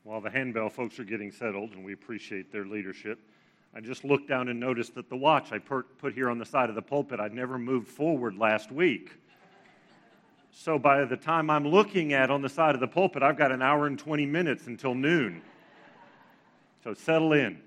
While the handbell folks are getting settled, and we appreciate their leadership, I just looked down and noticed that the watch I put here on the side of the pulpit, I'd never moved forward last week. So by the time I'm looking at on the side of the pulpit, I've got an hour and 20 minutes until noon. So settle in.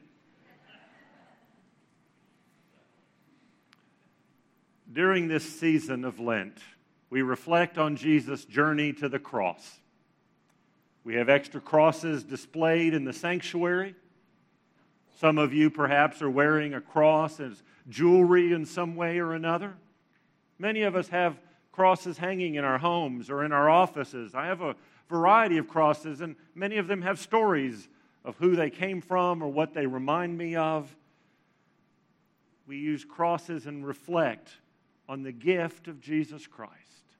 During this season of Lent, we reflect on Jesus' journey to the cross. We have extra crosses displayed in the sanctuary. Some of you perhaps are wearing a cross as jewelry in some way or another. Many of us have crosses hanging in our homes or in our offices. I have a variety of crosses, and many of them have stories of who they came from or what they remind me of. We use crosses and reflect on the gift of Jesus Christ.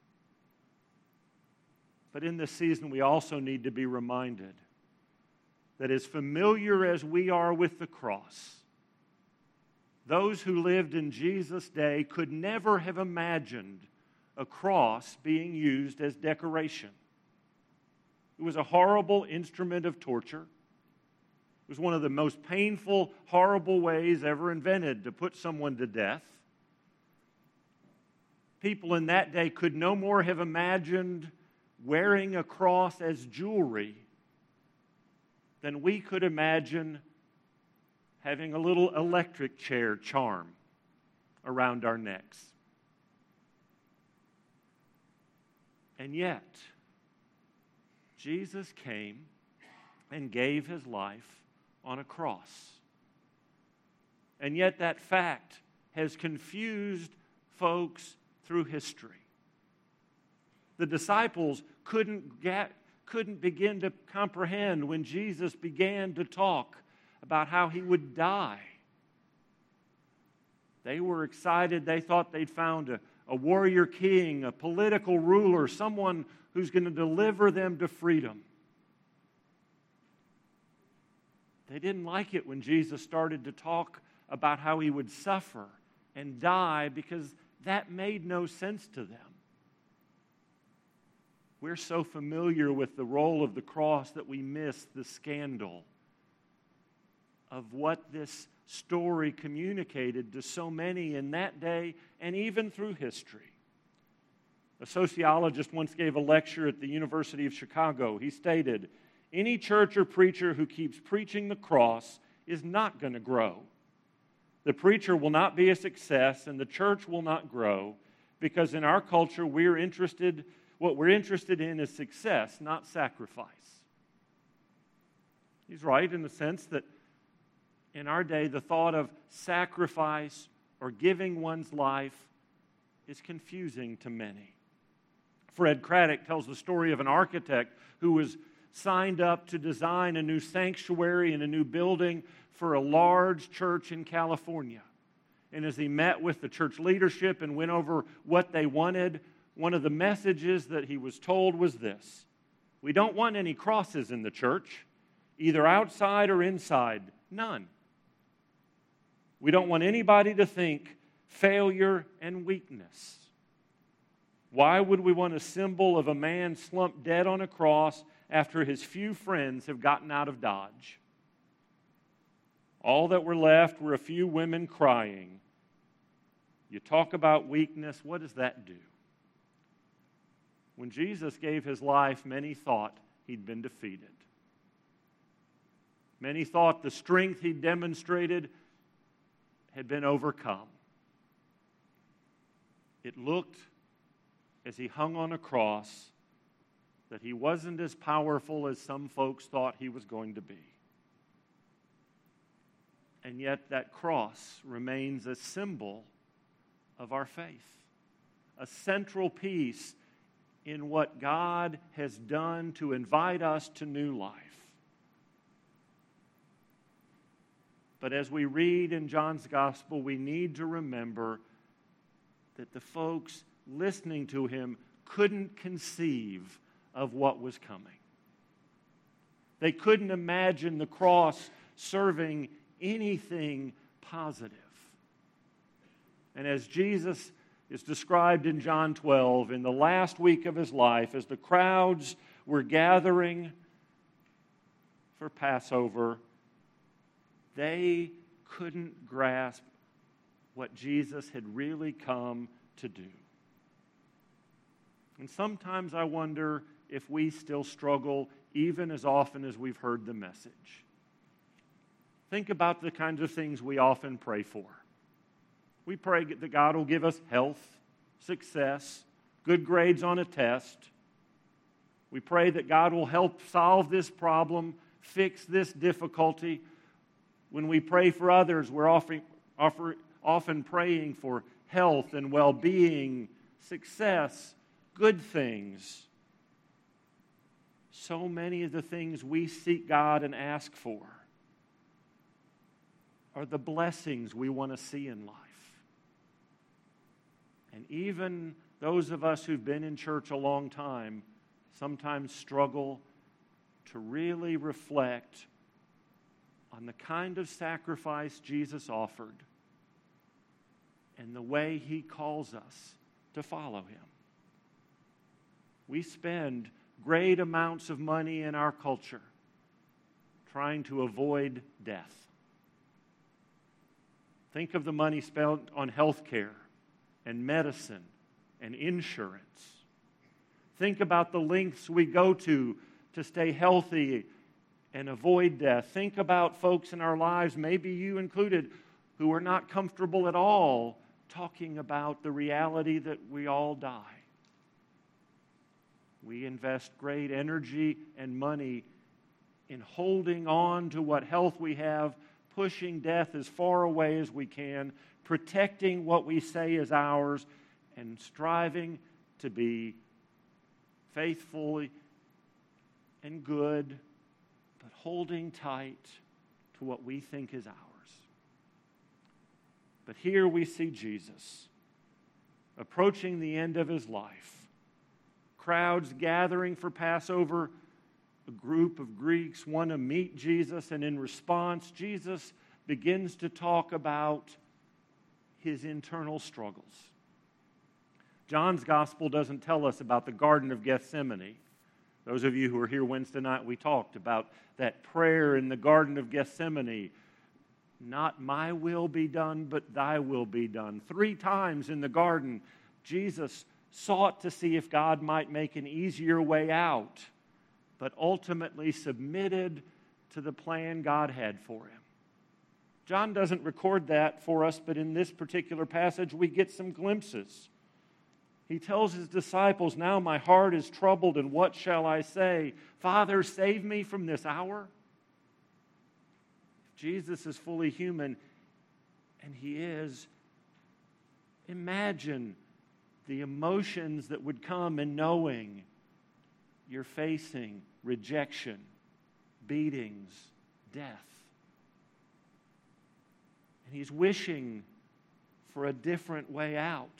But in this season, we also need to be reminded that as familiar as we are with the cross, those who lived in Jesus' day could never have imagined a cross being used as decoration. It was a horrible instrument of torture. It was one of the most painful, horrible ways ever invented to put someone to death. People in that day could no more have imagined wearing a cross as jewelry than we could imagine having a little electric chair charm around our necks. And yet, Jesus came and gave his life on a cross. And yet that fact has confused folks through history. The disciples couldn't begin to comprehend when Jesus began to talk about how he would die. They were excited. They thought they'd found a warrior king, a political ruler, someone who's going to deliver them to freedom. They didn't like it when Jesus started to talk about how he would suffer and die because that made no sense to them. We're so familiar with the role of the cross that we miss the scandal of what this story communicated to so many in that day and even through history. A sociologist once gave a lecture at the University of Chicago. He stated, "Any church or preacher who keeps preaching the cross is not going to grow. The preacher will not be a success and the church will not grow because in our culture what we're interested in is success, not sacrifice." He's right in the sense that in our day, the thought of sacrifice or giving one's life is confusing to many. Fred Craddock tells the story of an architect who was signed up to design a new sanctuary and a new building for a large church in California. And as he met with the church leadership and went over what they wanted, one of the messages that he was told was this: "We don't want any crosses in the church, either outside or inside, none. We don't want anybody to think failure and weakness. Why would we want a symbol of a man slumped dead on a cross after his few friends have gotten out of Dodge? All that were left were a few women crying. You talk about weakness, what does that do?" When Jesus gave his life, many thought he'd been defeated. Many thought the strength he demonstrated had been overcome. It looked, as he hung on a cross, that he wasn't as powerful as some folks thought he was going to be. And yet that cross remains a symbol of our faith, a central piece in what God has done to invite us to new life. But as we read in John's Gospel, we need to remember that the folks listening to him couldn't conceive of what was coming. They couldn't imagine the cross serving anything positive. And as Jesus is described in John 12, in the last week of his life, as the crowds were gathering for Passover, they couldn't grasp what Jesus had really come to do. And sometimes I wonder if we still struggle even as often as we've heard the message. Think about the kinds of things we often pray for. We pray that God will give us health, success, good grades on a test. We pray that God will help solve this problem, fix this difficulty. When we pray for others, we're often praying for health and well-being, success, good things. So many of the things we seek God and ask for are the blessings we want to see in life. And even those of us who've been in church a long time sometimes struggle to really reflect on the kind of sacrifice Jesus offered and the way He calls us to follow Him. We spend great amounts of money in our culture trying to avoid death. Think of the money spent on health care and medicine and insurance. Think about the lengths we go to stay healthy and avoid death. Think about folks in our lives, maybe you included, who are not comfortable at all talking about the reality that we all die. We invest great energy and money in holding on to what health we have, pushing death as far away as we can, protecting what we say is ours, and striving to be faithful and good, but holding tight to what we think is ours. But here we see Jesus approaching the end of His life. Crowds gathering for Passover. A group of Greeks want to meet Jesus, and in response, Jesus begins to talk about His internal struggles. John's gospel doesn't tell us about the Garden of Gethsemane. Those of you who were here Wednesday night, we talked about that prayer in the Garden of Gethsemane. Not my will be done, but thy will be done. 3 times in the garden, Jesus sought to see if God might make an easier way out, but ultimately submitted to the plan God had for Him. John doesn't record that for us, but in this particular passage, we get some glimpses. He tells His disciples, "Now my heart is troubled, and what shall I say? Father, save me from this hour." Jesus is fully human, and He is. Imagine the emotions that would come in knowing you're facing rejection, beatings, death. And He's wishing for a different way out.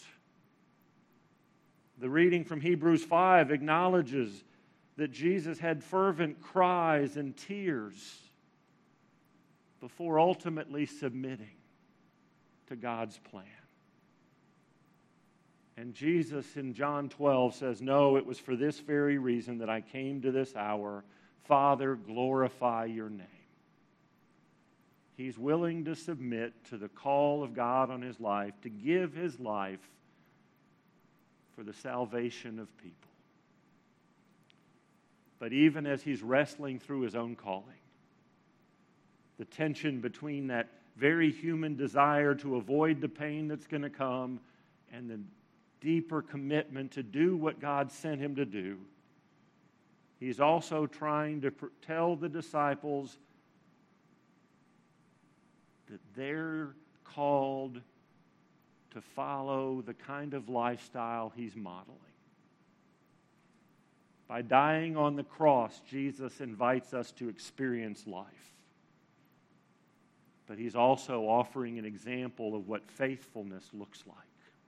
The reading from Hebrews 5 acknowledges that Jesus had fervent cries and tears before ultimately submitting to God's plan. And Jesus in John 12 says, "No, it was for this very reason that I came to this hour. Father, glorify your name." He's willing to submit to the call of God on His life, to give His life for the salvation of people. But even as He's wrestling through His own calling, the tension between that very human desire to avoid the pain that's going to come and the deeper commitment to do what God sent Him to do, He's also trying to tell the disciples that they're called to follow the kind of lifestyle He's modeling. By dying on the cross, Jesus invites us to experience life. But He's also offering an example of what faithfulness looks like.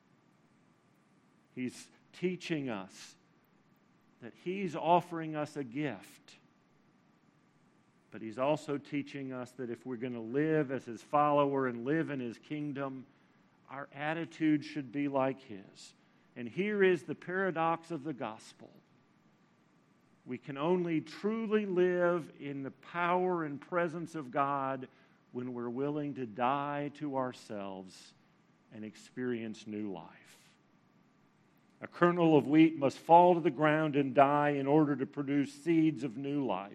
He's teaching us that He's offering us a gift. But He's also teaching us that if we're going to live as His follower and live in His kingdom, our attitude should be like His. And here is the paradox of the gospel. We can only truly live in the power and presence of God when we're willing to die to ourselves and experience new life. A kernel of wheat must fall to the ground and die in order to produce seeds of new life.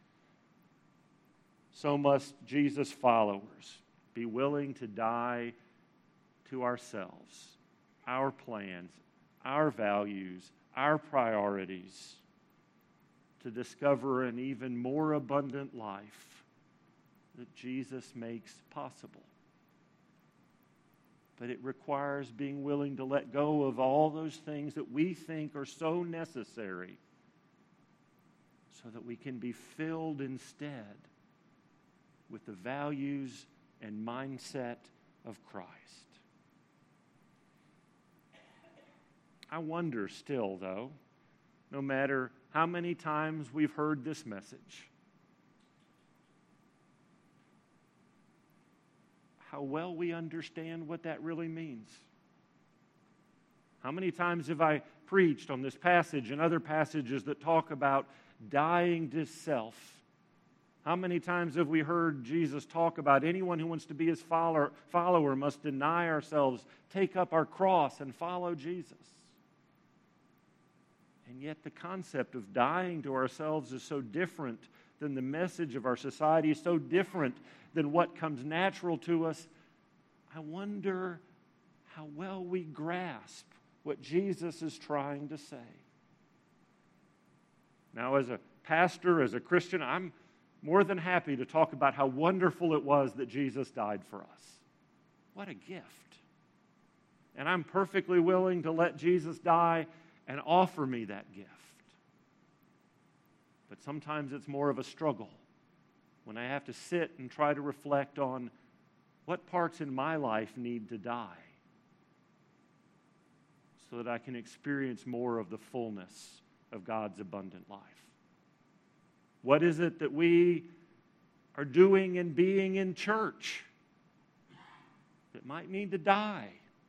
So must Jesus' followers be willing to die to ourselves, our plans, our values, our priorities, to discover an even more abundant life that Jesus makes possible. But it requires being willing to let go of all those things that we think are so necessary so that we can be filled instead with the values and mindset of Christ. I wonder still, though, no matter how many times we've heard this message, how well we understand what that really means. How many times have I preached on this passage and other passages that talk about dying to self? How many times have we heard Jesus talk about anyone who wants to be his follower must deny ourselves, take up our cross, and follow Jesus? And yet the concept of dying to ourselves is so different than the message of our society, so different than what comes natural to us. I wonder how well we grasp what Jesus is trying to say. Now, as a pastor, as a Christian, I'm more than happy to talk about how wonderful it was that Jesus died for us. What a gift. And I'm perfectly willing to let Jesus die and offer me that gift. But sometimes it's more of a struggle when I have to sit and try to reflect on what parts in my life need to die so that I can experience more of the fullness of God's abundant life. What is it that we are doing and being in church that might need to die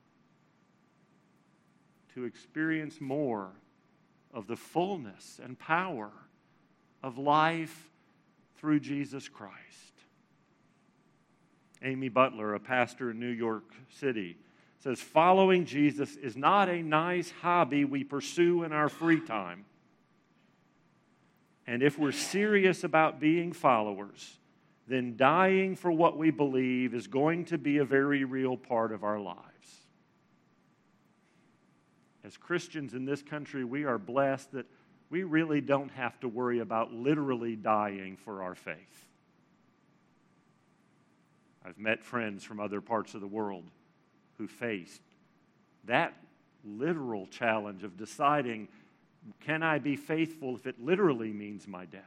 to experience more of the fullness and power of life through Jesus Christ? Amy Butler, a pastor in New York City, says, following Jesus is not a nice hobby we pursue in our free time. And if we're serious about being followers, then dying for what we believe is going to be a very real part of our lives. As Christians in this country, we are blessed that we really don't have to worry about literally dying for our faith. I've met friends from other parts of the world who faced that literal challenge of deciding, can I be faithful if it literally means my death?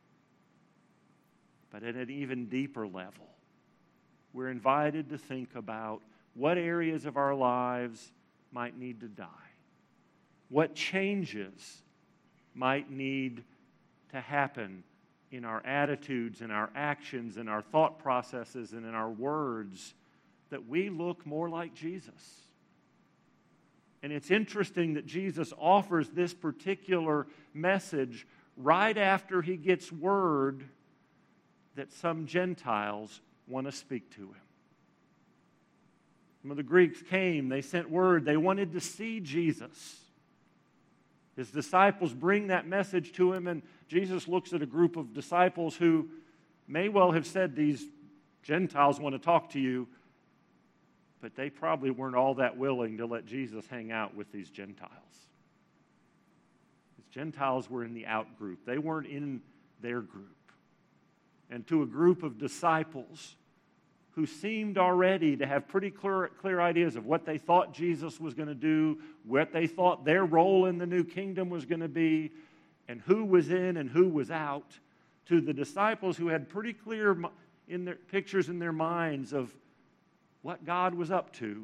But at an even deeper level, we're invited to think about what areas of our lives might need to die. What changes might need to happen in our attitudes, in our actions, in our thought processes, and in our words, that we look more like Jesus. And it's interesting that Jesus offers this particular message right after he gets word that some Gentiles want to speak to him. Some of the Greeks came, they sent word, they wanted to see Jesus. His disciples bring that message to him, and Jesus looks at a group of disciples who may well have said, these Gentiles want to talk to you, but they probably weren't all that willing to let Jesus hang out with these Gentiles. These Gentiles were in the out group. They weren't in their group. And to a group of disciples who seemed already to have pretty clear ideas of what they thought Jesus was going to do, what they thought their role in the new kingdom was going to be, and who was in and who was out, to the disciples who had pretty clear in their pictures in their minds of what God was up to,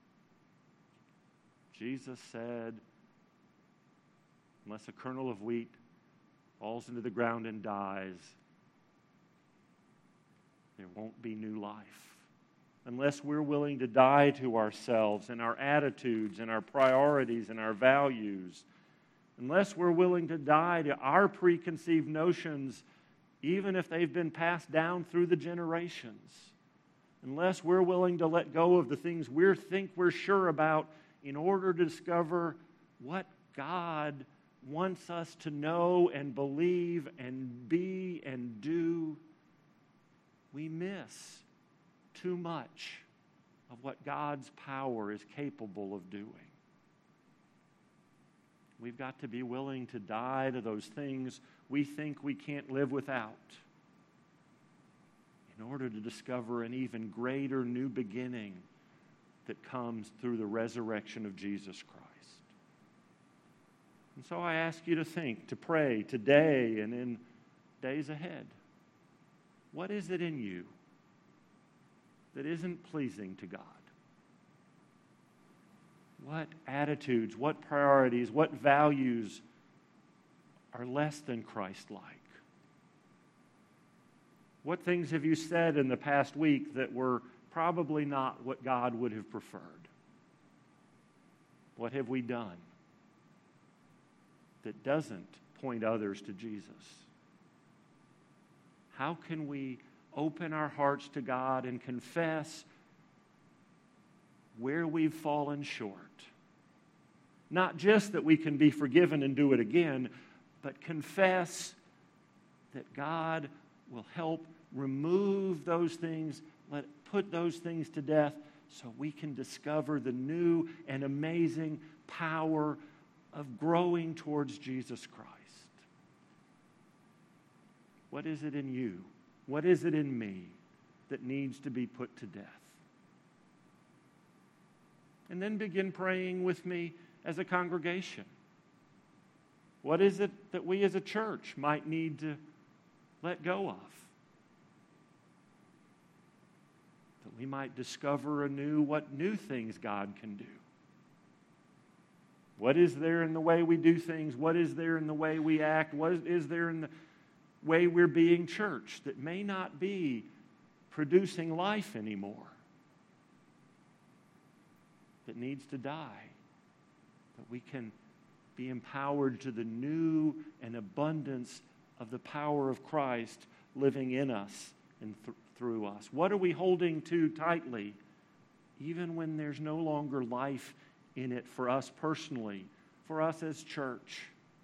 Jesus said, unless a kernel of wheat falls into the ground and dies, there won't be new life. Unless we're willing to die to ourselves and our attitudes and our priorities and our values, unless we're willing to die to our preconceived notions, even if they've been passed down through the generations, unless we're willing to let go of the things we think we're sure about in order to discover what God wants us to know and believe and be and do, we miss too much of what God's power is capable of doing. We've got to be willing to die to those things we think we can't live without in order to discover an even greater new beginning that comes through the resurrection of Jesus Christ. And so I ask you to think, to pray today and in days ahead. What is it in you that isn't pleasing to God? What attitudes, what priorities, what values are less than Christ-like? What things have you said in the past week that were probably not what God would have preferred? What have we done that doesn't point others to Jesus? How can we open our hearts to God and confess where we've fallen short? Not just that we can be forgiven and do it again, but confess that God will help remove those things, put those things to death so we can discover the new and amazing power of growing towards Jesus Christ. What is it in you? What is it in me that needs to be put to death? And then begin praying with me as a congregation. What is it that we as a church might need to let go of? That we might discover anew what new things God can do. What is there in the way we do things? What is there in the way we act? What is there in the way we're being church that may not be producing life anymore? That needs to die, that we can be empowered to the new and abundance of the power of Christ living in us and through us. What are we holding to tightly, even when there's no longer life in it for us personally, for us as church?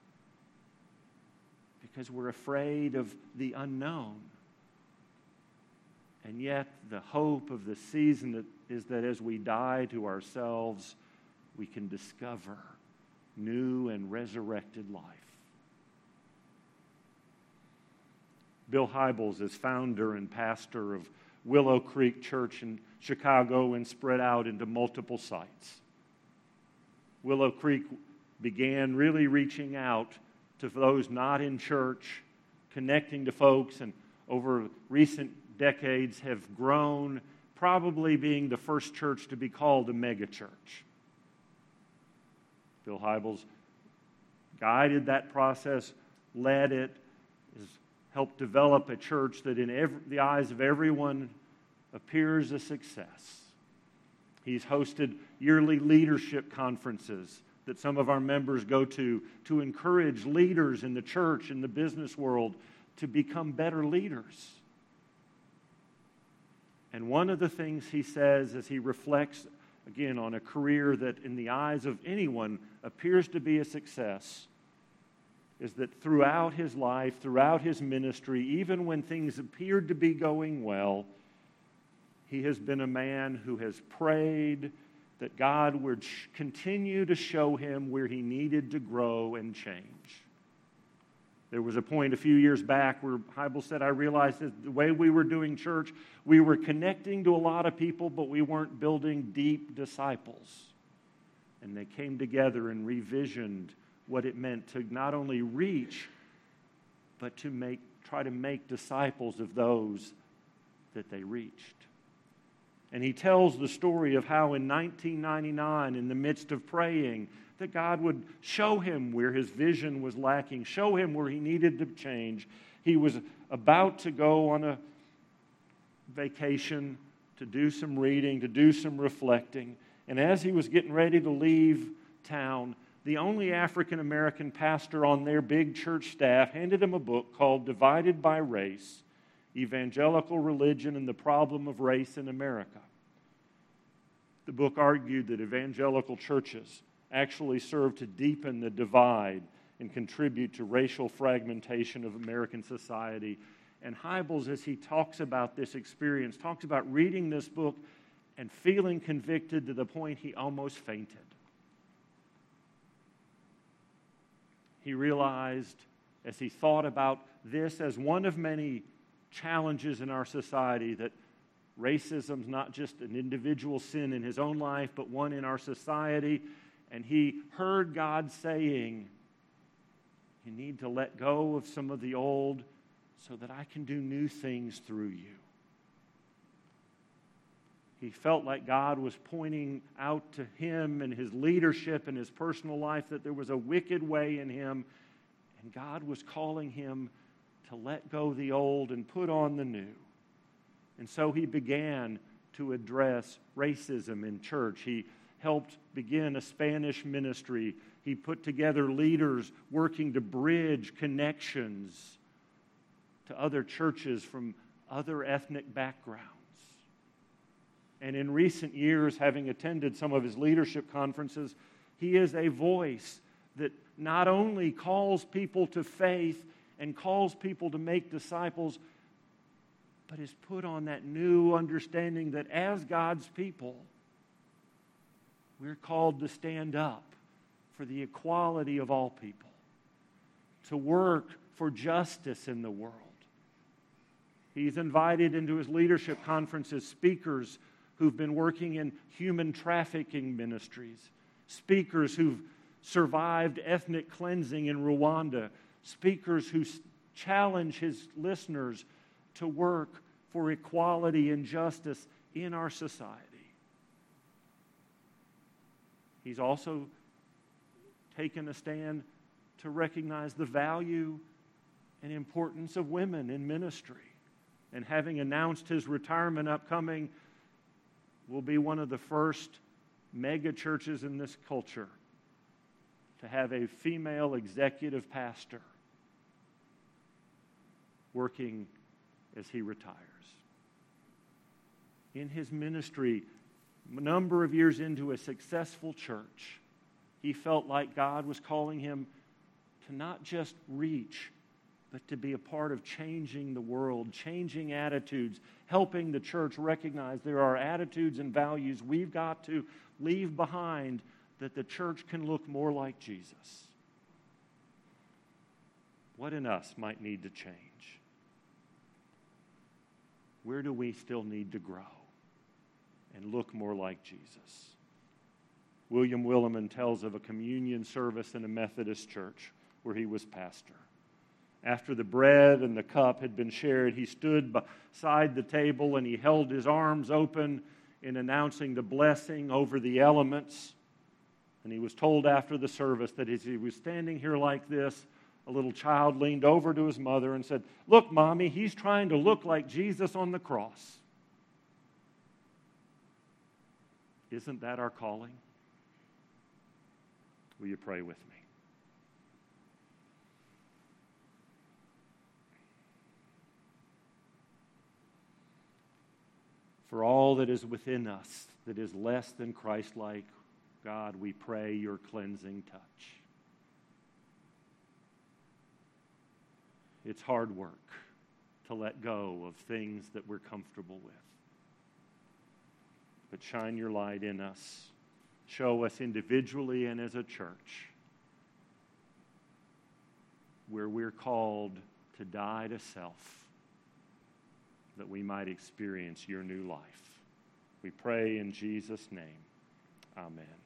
Because we're afraid of the unknown. And yet, the hope of the season is that as we die to ourselves, we can discover new and resurrected life. Bill Hybels is founder and pastor of Willow Creek Church in Chicago and spread out into multiple sites. Willow Creek began really reaching out to those not in church, connecting to folks, and over recent decades have grown, probably being the first church to be called a megachurch. Bill Hybels guided that process, led it, has helped develop a church that in the eyes of everyone appears a success. He's hosted yearly leadership conferences that some of our members go to encourage leaders in the church, in the business world, to become better leaders. And one of the things he says as he reflects, again, on a career that in the eyes of anyone appears to be a success, is that throughout his life, throughout his ministry, even when things appeared to be going well, he has been a man who has prayed that God would continue to show him where he needed to grow and change. There was a point a few years back where Hybels said, I realized that the way we were doing church, we were connecting to a lot of people, but we weren't building deep disciples. And they came together and revisioned what it meant to not only reach, but to try to make disciples of those that they reached. And he tells the story of how in 1999, in the midst of praying, that God would show him where his vision was lacking, show him where he needed to change. He was about to go on a vacation to do some reading, to do some reflecting. And as he was getting ready to leave town, the only African American pastor on their big church staff, handed him a book called Divided by Race: Evangelical Religion and the Problem of Race in America. The book argued that evangelical churches actually serve to deepen the divide and contribute to racial fragmentation of American society. And Hybels, as he talks about this experience, talks about reading this book and feeling convicted to the point he almost fainted. He realized, as he thought about this as one of many challenges in our society, that racism is not just an individual sin in his own life, but one in our society. And he heard God saying, you need to let go of some of the old so that I can do new things through you. He felt like God was pointing out to him and his leadership and his personal life that there was a wicked way in him, and God was calling him to let go the old and put on the new. And so he began to address racism in church. He helped begin a Spanish ministry. He put together leaders working to bridge connections to other churches from other ethnic backgrounds. And in recent years, having attended some of his leadership conferences, he is a voice that not only calls people to faith and calls people to make disciples, but is put on that new understanding that as God's people, we're called to stand up for the equality of all people, to work for justice in the world. He's invited into his leadership conferences speakers who've been working in human trafficking ministries, speakers who've survived ethnic cleansing in Rwanda, speakers who challenge his listeners to work for equality and justice in our society. He's also taken a stand to recognize the value and importance of women in ministry. And having announced his retirement upcoming, will be one of the first mega churches in this culture to have a female executive pastor working as he retires. In his ministry, a number of years into a successful church, he felt like God was calling him to not just reach, but to be a part of changing the world, changing attitudes, helping the church recognize there are attitudes and values we've got to leave behind that the church can look more like Jesus. What in us might need to change? Where do we still need to grow and look more like Jesus? William Willimon tells of a communion service in a Methodist church where he was pastor. After the bread and the cup had been shared, he stood beside the table and he held his arms open in announcing the blessing over the elements. And he was told after the service that as he was standing here like this, a little child leaned over to his mother and said, "Look, Mommy, he's trying to look like Jesus on the cross." Isn't that our calling? Will you pray with me? For all that is within us that is less than Christ-like, God, we pray your cleansing touch. It's hard work to let go of things that we're comfortable with. But shine your light in us. Show us individually and as a church where we're called to die to self, that we might experience your new life. We pray in Jesus' name. Amen.